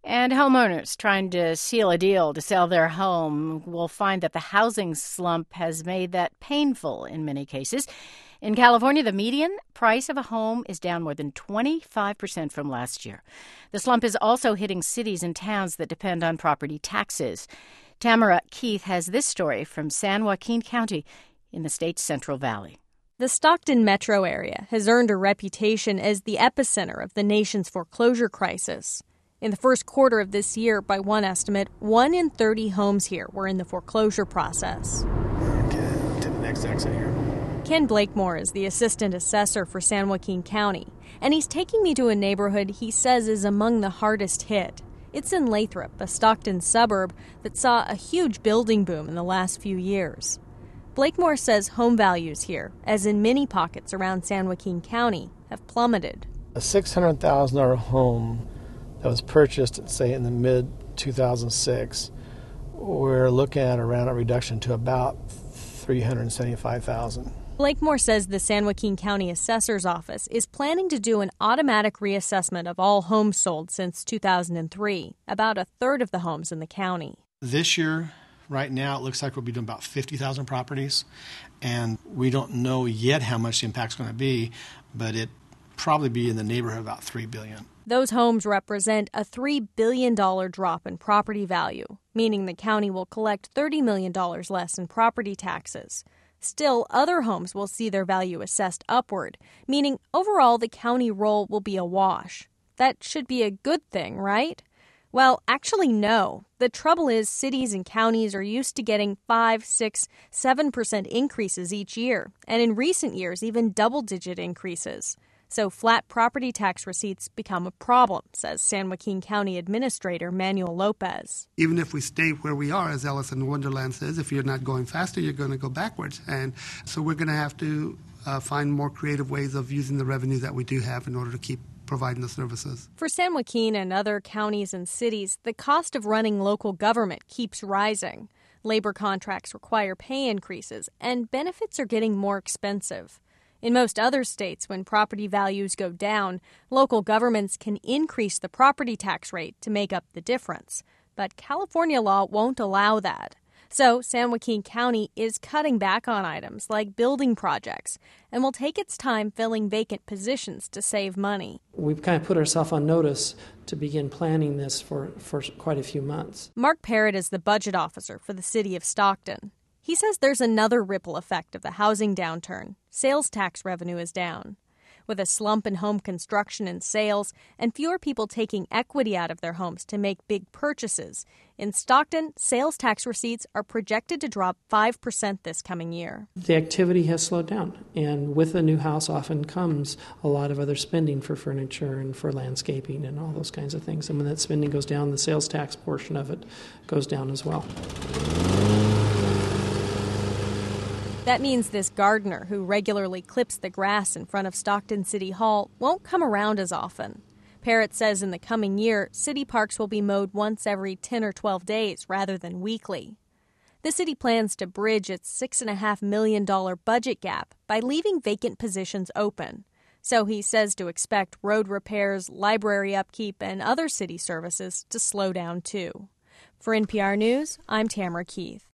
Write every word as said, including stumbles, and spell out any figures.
And homeowners trying to seal a deal to sell their home will find that the housing slump has made that painful in many cases. In California, the median price of a home is down more than twenty-five percent from last year. The slump is also hitting cities and towns that depend on property taxes. Tamara Keith has this story from San Joaquin County in the state's Central Valley. The Stockton metro area has earned a reputation as the epicenter of the nation's foreclosure crisis. In the first quarter of this year, by one estimate, one in thirty homes here were in the foreclosure process. Okay, to the next exit here. Ken Blakemore is the assistant assessor for San Joaquin County, and he's taking me to a neighborhood he says is among the hardest hit. It's in Lathrop, a Stockton suburb that saw a huge building boom in the last few years. Blakemore says home values here, as in many pockets around San Joaquin County, have plummeted. A six hundred thousand dollars home that was purchased, say, in the mid two thousand six, we're looking at around a reduction to about three hundred seventy-five thousand dollars. Blakemore says the San Joaquin County Assessor's Office is planning to do an automatic reassessment of all homes sold since two thousand three, about a third of the homes in the county. This year, right now, it looks like we'll be doing about fifty thousand properties, and we don't know yet how much the impact's going to be, but it probably be in the neighborhood of about three billion dollars. Those homes represent a three billion dollars drop in property value, meaning the county will collect thirty million dollars less in property taxes. Still, other homes will see their value assessed upward, meaning overall the county roll will be a wash. That should be a good thing, right? Well, actually, no. The trouble is cities and counties are used to getting five, six, seven percent increases each year, and in recent years, even double-digit increases. So flat property tax receipts become a problem, says San Joaquin County Administrator Manuel Lopez. Even if we stay where we are, as Alice in Wonderland says, if you're not going faster, you're going to go backwards. And so we're going to have to uh, find more creative ways of using the revenue that we do have in order to keep providing the services. For San Joaquin and other counties and cities, the cost of running local government keeps rising. Labor contracts require pay increases, and benefits are getting more expensive. In most other states, when property values go down, local governments can increase the property tax rate to make up the difference. But California law won't allow that. So San Joaquin County is cutting back on items like building projects and will take its time filling vacant positions to save money. We've kind of put ourselves on notice to begin planning this for, for quite a few months. Mark Parrott is the budget officer for the city of Stockton. He says there's another ripple effect of the housing downturn. Sales tax revenue is down. With a slump in home construction and sales and fewer people taking equity out of their homes to make big purchases, in Stockton, sales tax receipts are projected to drop five percent this coming year. The activity has slowed down, and with a new house often comes a lot of other spending for furniture and for landscaping and all those kinds of things. And when that spending goes down, the sales tax portion of it goes down as well. That means this gardener who regularly clips the grass in front of Stockton City Hall won't come around as often. Parrott says in the coming year, city parks will be mowed once every ten or twelve days rather than weekly. The city plans to bridge its six point five million dollars budget gap by leaving vacant positions open. So he says to expect road repairs, library upkeep, and other city services to slow down too. For N P R News, I'm Tamara Keith.